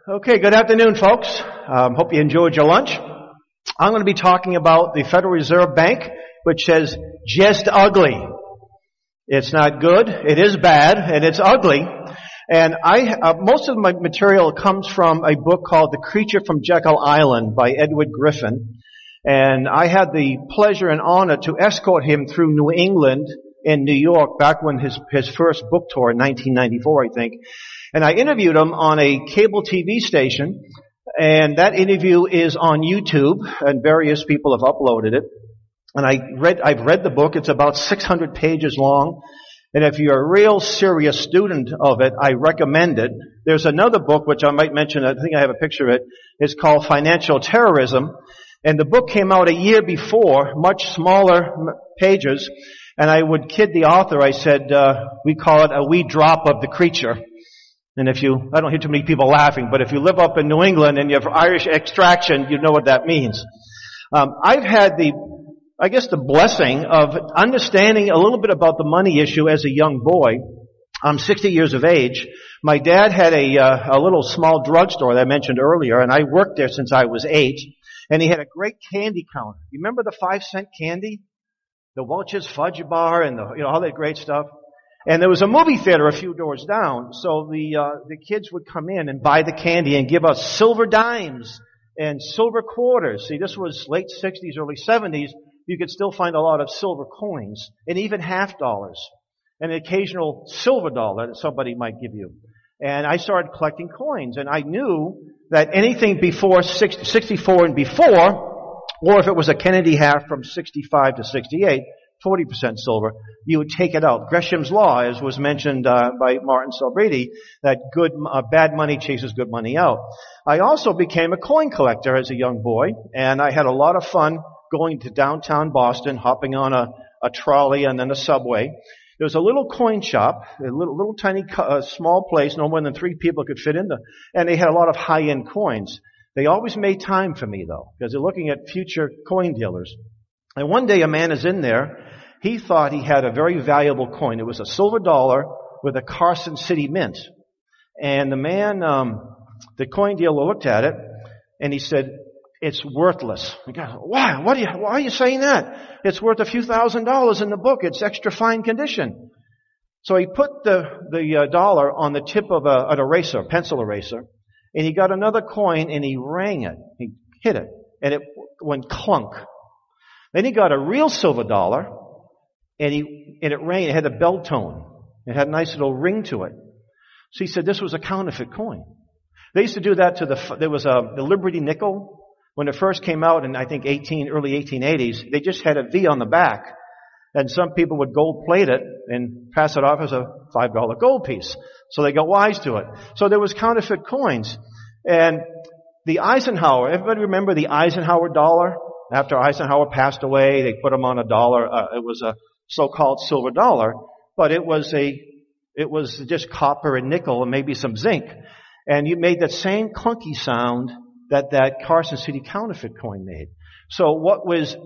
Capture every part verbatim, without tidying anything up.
Okay, good afternoon, folks. Um, hope you enjoyed your lunch. I'm going to be talking about the Federal Reserve Bank, which says just ugly. It's not good, it is bad, and it's ugly. And I, uh, most of my material comes from a book called The Creature from Jekyll Island by Edward Griffin. And I had the pleasure and honor to escort him through New England and New York back when his, his first book tour in nineteen ninety-four, I think. And I interviewed him on a cable T V station, and that interview is on YouTube, and various people have uploaded it. And I read, I've read the book. It's about six hundred pages long. And if you're a real serious student of it, I recommend it. There's another book, which I might mention, I think I have a picture of it. It's called Financial Terrorism. And the book came out a year before, much smaller pages. And I would kid the author. I said, uh, we call it a wee drop of the creature. And if you, I don't hear too many people laughing, but if you live up in New England and you have Irish extraction, you know what that means. Um, I've had the, I guess the blessing of understanding a little bit about the money issue as a young boy. I'm sixty years of age. My dad had a, uh, a little small drugstore that I mentioned earlier, and I worked there since I was eight. And he had a great candy counter. You remember the five cent candy? The Welch's Fudge Bar and the, you know, all that great stuff. And there was a movie theater a few doors down, so the uh, the kids would come in and buy the candy and give us silver dimes and silver quarters. See, this was late sixties, early seventies. You could still find a lot of silver coins and even half dollars and an occasional silver dollar that somebody might give you. And I started collecting coins, and I knew that anything before sixty-four and before, or if it was a Kennedy half from sixty-five to sixty-eight, forty percent silver, you would take it out. Gresham's Law, as was mentioned uh, by Martin Selbrede, that good, uh, bad money chases good money out. I also became a coin collector as a young boy, and I had a lot of fun going to downtown Boston, hopping on a, a trolley and then a subway. There was a little coin shop, a little, little tiny, uh, small place, no more than three people could fit in there, and they had a lot of high-end coins. They always made time for me, though, because they're looking at future coin dealers. And one day a man is in there. He thought he had a very valuable coin. It was a silver dollar with a Carson City mint. And the man, um, the coin dealer looked at it, and he said, it's worthless. I go, why? What are you, why are you saying that? It's worth a few thousand dollars in the book. It's extra fine condition. So he put the, the uh, dollar on the tip of a, an eraser, pencil eraser, and he got another coin and he rang it. He hit it, and it went clunk. Then he got a real silver dollar, and he, and it rang, it had a bell tone. It had a nice little ring to it. So he said this was a counterfeit coin. They used to do that to the, there was a, the Liberty nickel. When it first came out in, I think, eighteen, early eighteen eighties, they just had a V on the back. And some people would gold plate it and pass it off as a five dollar gold piece. So they got wise to it. So there was counterfeit coins. And the Eisenhower, everybody remember the Eisenhower dollar? After Eisenhower passed away, they put him on a dollar. Uh, it was a so-called silver dollar, but it was a, it was just copper and nickel and maybe some zinc. And you made that same clunky sound that that Carson City counterfeit coin made. So what was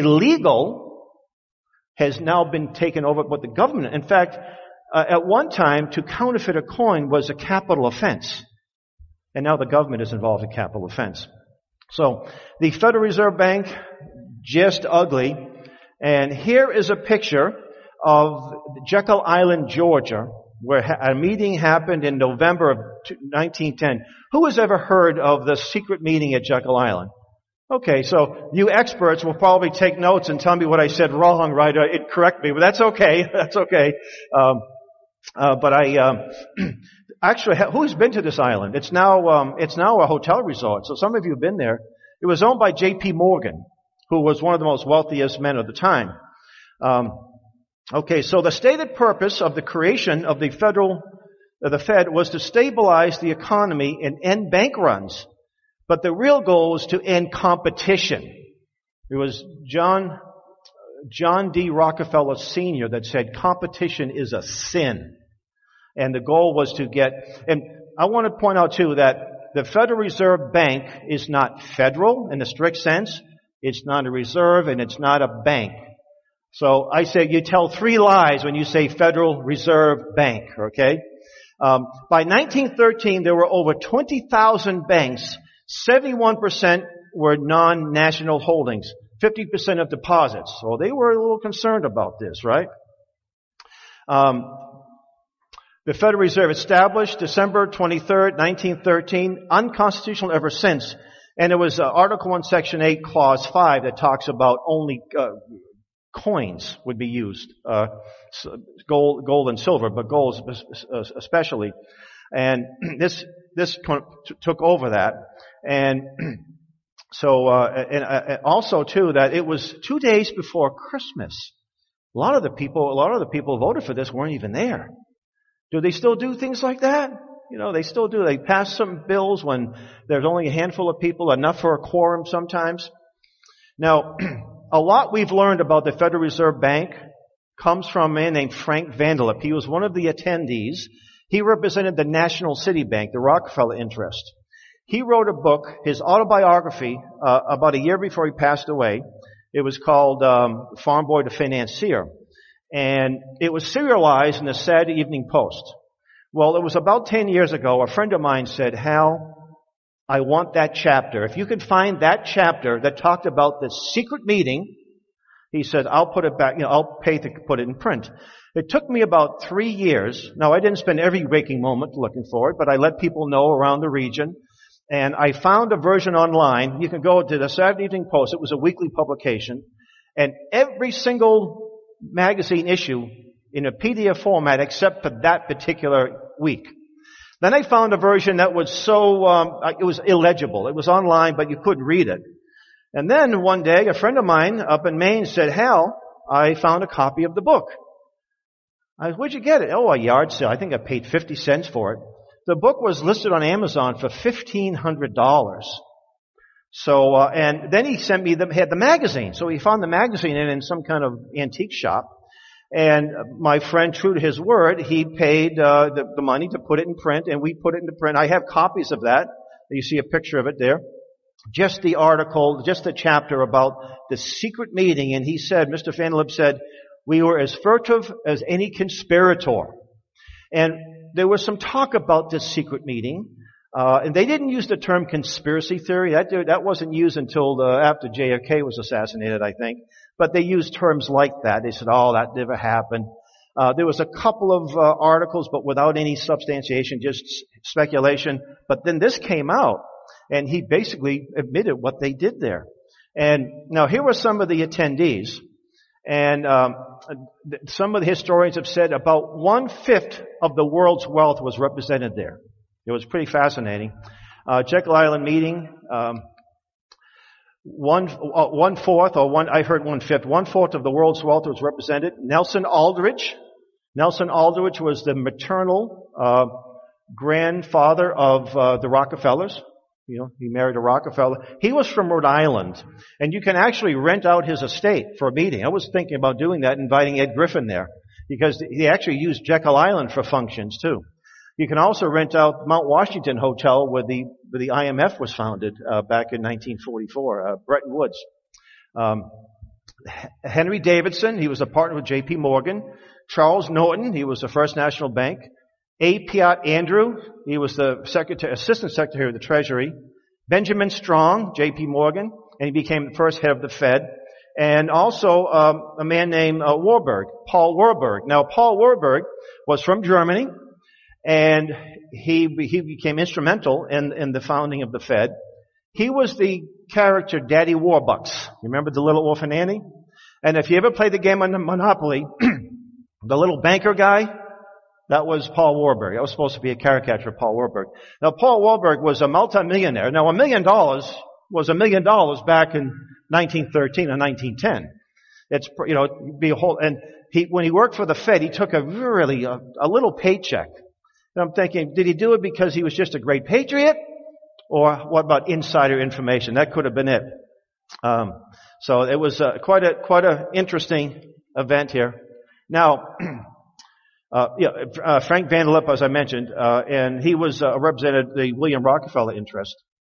illegal has now been taken over by the government. In fact, uh, at one time, to counterfeit a coin was a capital offense. And now the government is involved in capital offense. So the Federal Reserve Bank, just ugly. And here is a picture of Jekyll Island, Georgia, where a meeting happened in November of nineteen ten. Who has ever heard of the secret meeting at Jekyll Island? Okay, so you experts will probably take notes and tell me what I said wrong, right? Or it correct me, but that's okay. That's okay. Um, uh, but I um, actually, who's been to this island? It's now um, it's now a hotel resort. So some of you have been there. It was owned by J P Morgan, who was one of the most wealthiest men of the time. Um, Okay, so the stated purpose of the creation of the federal, uh, the Fed was to stabilize the economy and end bank runs. But the real goal was to end competition. It was John, John D. Rockefeller Senior that said competition is a sin. And the goal was to get, and I want to point out too that the Federal Reserve Bank is not federal in the strict sense. It's not a reserve and it's not a bank. So I say you tell three lies when you say Federal Reserve Bank, okay? Um, by nineteen thirteen, there were over twenty thousand banks. seventy-one percent were non-national holdings, fifty percent of deposits. So they were a little concerned about this, right? Um, the Federal Reserve established December twenty-third, nineteen thirteen, unconstitutional ever since. And there was uh, Article one, Section eight, Clause five that talks about only uh, coins would be used, uh, gold, gold and silver, but gold especially. And this this took over that. And so, uh, and uh, also too, that it was two days before Christmas. A lot of the people, a lot of the people who voted for this weren't even there. Do they still do things like that? You know, they still do. They pass some bills when there's only a handful of people, enough for a quorum sometimes. Now, a lot we've learned about the Federal Reserve Bank comes from a man named Frank Vanderlip. He was one of the attendees. He represented the National City Bank, the Rockefeller interest. He wrote a book, his autobiography, uh, about a year before he passed away. It was called um, Farm Boy to Financier. And it was serialized in the Saturday Evening Post. Well, it was about ten years ago, a friend of mine said, Hal, I want that chapter. If you could find that chapter that talked about the secret meeting, he said, I'll put it back, you know, I'll pay to put it in print. It took me about three years. Now, I didn't spend every waking moment looking for it, but I let people know around the region. And I found a version online. You can go to the Saturday Evening Post. It was a weekly publication. And every single magazine issue in a P D F format except for that particular week. Then I found a version that was so, um, it was illegible. It was online, but you couldn't read it. And then one day, a friend of mine up in Maine said, Hal, I found a copy of the book. I said, where'd you get it? Oh, a yard sale. I think I paid fifty cents for it. The book was listed on Amazon for fifteen hundred dollars. So, uh, and then he sent me the, had the magazine. So he found the magazine in, in some kind of antique shop. And my friend, true to his word, he paid uh, the, the money to put it in print, and we put it into print. I have copies of that. You see a picture of it there. Just the article, just the chapter about the secret meeting. And he said, Mister Vanderlip said, we were as furtive as any conspirator. And there was some talk about this secret meeting. Uh, and they didn't use the term conspiracy theory. That, that wasn't used until uh, after J F K was assassinated, I think. But they used terms like that. They said, oh, that never happened. Uh, there was a couple of uh, articles, but without any substantiation, just speculation. But then this came out, and he basically admitted what they did there. And now here were some of the attendees. And um, some of the historians have said about one-fifth of the world's wealth was represented there. It was pretty fascinating. Uh, Jekyll Island meeting, um, one, uh, one-fourth, or one, I heard one-fifth, one-fourth of the world's wealth was represented. Nelson Aldrich. Nelson Aldrich was the maternal uh, grandfather of uh, the Rockefellers. You know, he married a Rockefeller. He was from Rhode Island. And you can actually rent out his estate for a meeting. I was thinking about doing that, inviting Ed Griffin there. Because he actually used Jekyll Island for functions, too. You can also rent out Mount Washington Hotel where the, where the I M F was founded uh, back in nineteen forty-four, uh, Bretton Woods. Um, Henry Davidson, he was a partner with J P Morgan. Charles Norton, he was the First National Bank. A. Piatt Andrew, he was the secretary, Assistant Secretary of the Treasury. Benjamin Strong, J P Morgan, and he became the first head of the Fed. And also um, a man named uh, Warburg, Paul Warburg. Now, Paul Warburg was from Germany. And he he became instrumental in, in the founding of the Fed. He was the character Daddy Warbucks. Remember the little orphan Annie? And if you ever played the game on Monopoly, the little banker guy, that was Paul Warburg. That was supposed to be a caricature of Paul Warburg. Now, Paul Warburg was a multimillionaire. Now, a million dollars was a million dollars back in nineteen thirteen or nineteen ten. It's, you know, be a whole, and he, when he worked for the Fed, he took a really, a, a little paycheck. And I'm thinking, did he do it because he was just a great patriot? Or what about insider information? That could have been it. Um, so it was uh, quite a quite a interesting event here. Now, uh, yeah, uh, Frank Vanderlip, as I mentioned, uh, and he was uh, represented the William Rockefeller interest.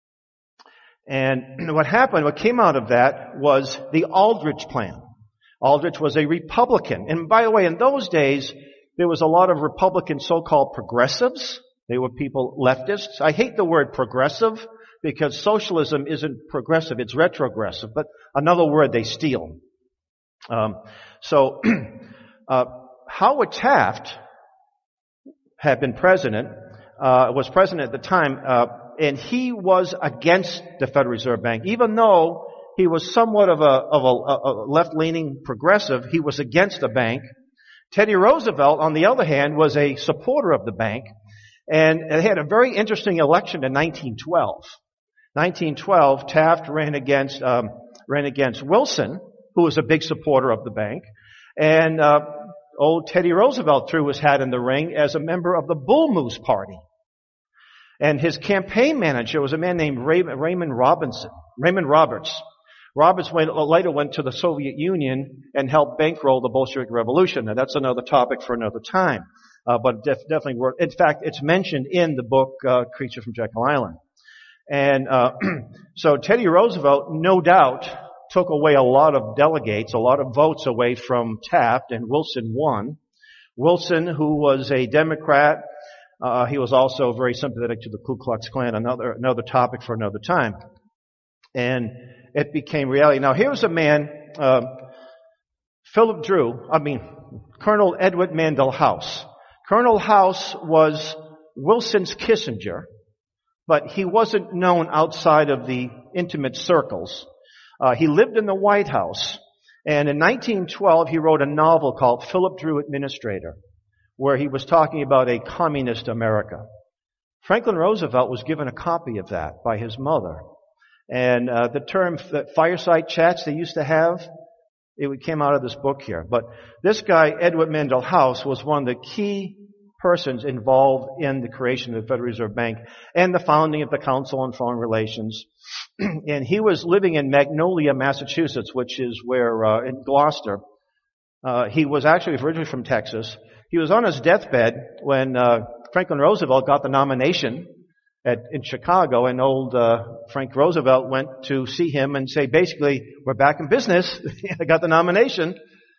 And what happened, what came out of that was the Aldrich Plan. Aldrich was a Republican. And by the way, in those days, There was a lot of Republican so-called progressives. They were people leftists. I hate the word progressive because socialism isn't progressive, it's retrogressive, but another word they steal. Um, so, uh, Howard Taft had been president, uh, was president at the time, uh, and he was against the Federal Reserve Bank. Even though he was somewhat of a, of a, a left-leaning progressive, he was against the bank. Teddy Roosevelt, on the other hand, was a supporter of the bank, and they had a very interesting election in nineteen twelve. nineteen twelve, Taft ran against, um, ran against Wilson, who was a big supporter of the bank, and, uh, old Teddy Roosevelt threw his hat in the ring as a member of the Bull Moose Party. And his campaign manager was a man named Ray, Raymond Robinson, Raymond Roberts. Roberts went, later went to the Soviet Union and helped bankroll the Bolshevik Revolution. Now that's another topic for another time. Uh, but def- definitely worth, in fact, it's mentioned in the book, uh, Creature from Jekyll Island. And, uh, so Teddy Roosevelt, no doubt, took away a lot of delegates, a lot of votes away from Taft, and Wilson won. Wilson, who was a Democrat, uh, he was also very sympathetic to the Ku Klux Klan, another, another topic for another time. And it became reality. Now here's a man, uh, Philip Drew, I mean, Colonel Edward Mandell House. Colonel House was Wilson's Kissinger, but he wasn't known outside of the intimate circles. Uh, he lived in the White House, and in nineteen twelve he wrote a novel called Philip Drew Administrator, where he was talking about a communist America. Franklin Roosevelt was given a copy of that by his mother. And uh, the term that fireside chats they used to have, it came out of this book here. But this guy, Edward Mandell House, was one of the key persons involved in the creation of the Federal Reserve Bank and the founding of the Council on Foreign Relations. And he was living in Magnolia, Massachusetts, which is where, uh, in Gloucester. Uh, he was actually originally from Texas. He was on his deathbed when, uh, Franklin Roosevelt got the nomination at, in Chicago, and old, uh, Frank Roosevelt went to see him and say, basically, we're back in business. I got the nomination.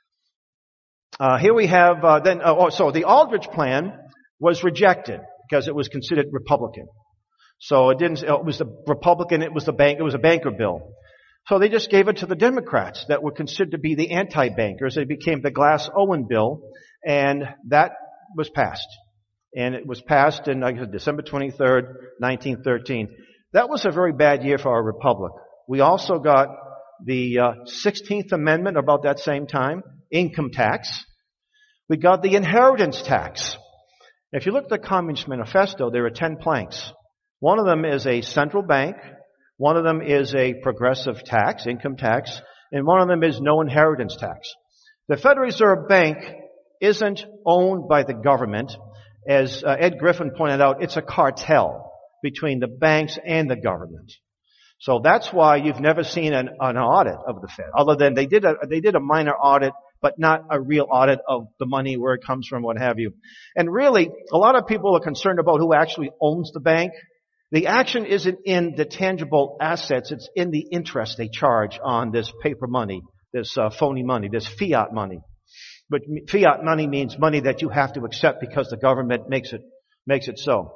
Uh, here we have, uh, then, uh, oh, so the Aldrich Plan was rejected because it was considered Republican. So it didn't, it was the Republican, it was the bank, it was a banker bill. So they just gave it to the Democrats that were considered to be the anti-bankers. It became the Glass-Owen bill, and that was passed. And it was passed in like, December twenty-third, nineteen thirteen. That was a very bad year for our republic. We also got the uh, sixteenth Amendment about that same time, income tax. We got the inheritance tax. If you look at the Communist Manifesto, there are ten planks. One of them is a central bank. One of them is a progressive tax, income tax. And one of them is no inheritance tax. The Federal Reserve Bank isn't owned by the government. As uh, Ed Griffin pointed out, it's a cartel between the banks and the government. So that's why you've never seen an, an audit of the Fed, other than they did a, they did a minor audit, but not a real audit of the money, where it comes from, what have you. And really, a lot of people are concerned about who actually owns the bank. The action isn't in the tangible assets, it's in the interest they charge on this paper money, this uh, phony money, this fiat money. But fiat money means money that you have to accept because the government makes it, makes it so.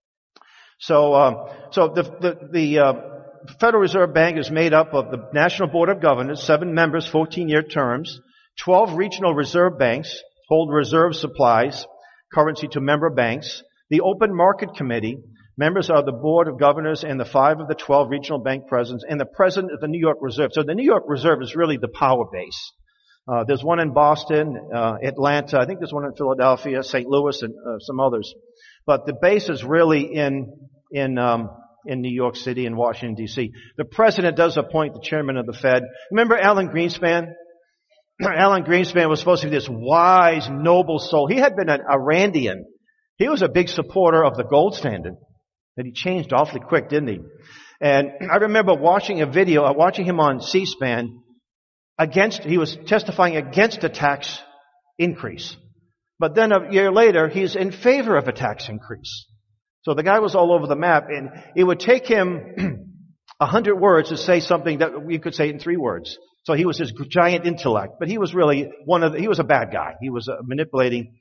So, um, so the, the, the, uh, Federal Reserve Bank is made up of the National Board of Governors, seven members, fourteen-year terms. twelve regional reserve banks hold reserve supplies, currency to member banks. The Open Market Committee, members are the Board of Governors and the five of the twelve regional bank presidents, and the president of the New York Reserve. So the New York Reserve is really the power base. Uh, there's one in Boston, uh, Atlanta, I think there's one in Philadelphia, Saint Louis, and uh, some others. But the base is really in, in, um, in New York City and Washington, D C. The president does appoint the chairman of the Fed. Remember Alan Greenspan? Alan Greenspan was supposed to be this wise, noble soul. He had been an Irandian. He was a big supporter of the gold standard. And he changed awfully quick, didn't he? And I remember watching a video, watching him on C-SPAN, against, he was testifying against a tax increase. But then a year later, he's in favor of a tax increase. So the guy was all over the map, and it would take him a hundred words to say something that we could say in three words. So he was this giant intellect, but he was really one of the, he was a bad guy. He was uh, manipulating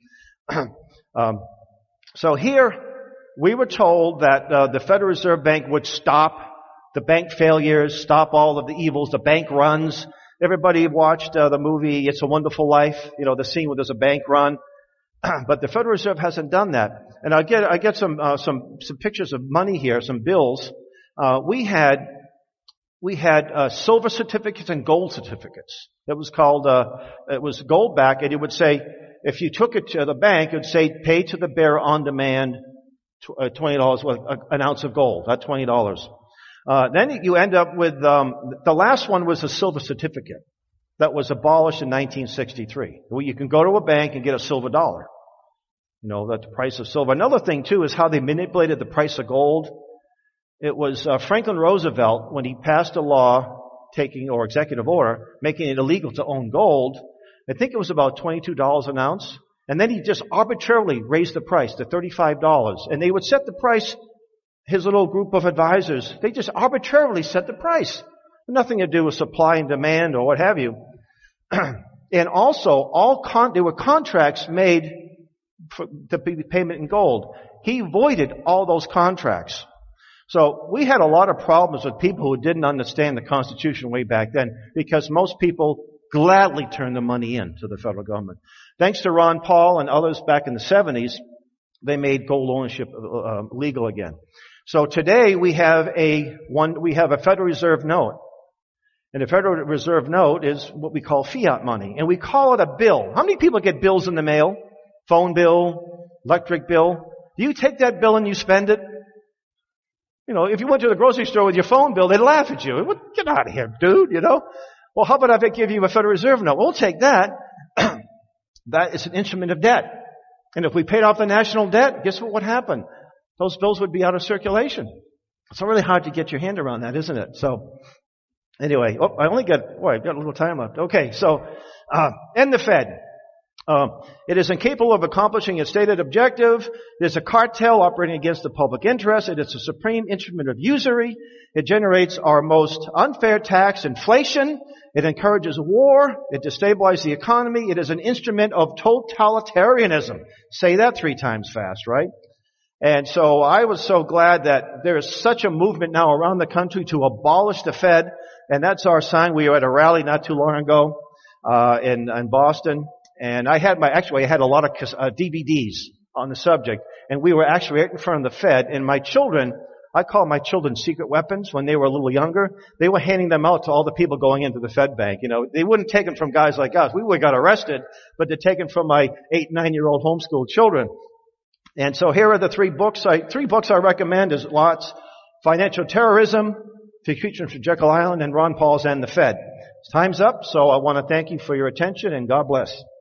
um, so here, we were told that uh, the Federal Reserve Bank would stop the bank failures, stop all of the evils, the bank runs. Everybody watched uh, the movie It's a Wonderful Life, you know, the scene where there's a bank run. But the Federal Reserve hasn't done that. And I get I get some uh, some some pictures of money here, some bills. Uh, we had we had uh, silver certificates and gold certificates. It was called uh, it was gold back, and it would say if you took it to the bank, it would say pay to the bearer on demand, twenty dollars with an ounce of gold, not twenty dollars. Uh, then you end up with um, the last one was a silver certificate that was abolished in nineteen sixty-three. Well, you can go to a bank and get a silver dollar. You know, that's the price of silver. Another thing, too, is how they manipulated the price of gold. It was uh, Franklin Roosevelt, when he passed a law taking, or executive order, making it illegal to own gold. I think it was about twenty-two dollars an ounce. And then he just arbitrarily raised the price to thirty-five dollars. And they would set the price, his little group of advisors, they just arbitrarily set the price. Nothing to do with supply and demand or what have you. And also, all con- there were contracts made for the payment in gold. He voided all those contracts. So we had a lot of problems with people who didn't understand the Constitution way back then, because most people gladly turned the money in to the federal government. Thanks to Ron Paul and others back in the seventies, they made gold ownership uh, legal again. So today we have a one, we have a Federal Reserve note. And the Federal Reserve note is what we call fiat money. And we call it a bill. How many people get bills in the mail? Phone bill, electric bill. Do you take that bill and you spend it? You know, if you went to the grocery store with your phone bill, they'd laugh at you. Get out of here, dude, you know. Well, how about if I give you a Federal Reserve note? We'll take that. That is an instrument of debt. And if we paid off the national debt, guess what would happen? Those bills would be out of circulation. It's really hard to get your hand around that, isn't it? So, anyway, oh, I only got, oh, I've got a little time left. Okay, so, uh, and the Fed. Uh, it is incapable of accomplishing its stated objective. It is a cartel operating against the public interest. It is a supreme instrument of usury. It generates our most unfair tax, inflation. It encourages war. It destabilizes the economy. It is an instrument of totalitarianism. Say that three times fast, right? And so I was so glad that there is such a movement now around the country to abolish the Fed. And that's our sign. We were at a rally not too long ago uh, in, in Boston. And I had my, actually I had a lot of uh, D V Ds on the subject. And we were actually right in front of the Fed. And my children, I call my children secret weapons when they were a little younger. They were handing them out to all the people going into the Fed bank. You know, they wouldn't take them from guys like us. We would have got arrested, but they're taken from my eight, nine-year-old homeschooled children. And so here are the three books. I, three books I recommend is lots. Financial Terrorism, Featuring from Jekyll Island, and Ron Paul's And the Fed. Time's up, so I want to thank you for your attention, and God bless.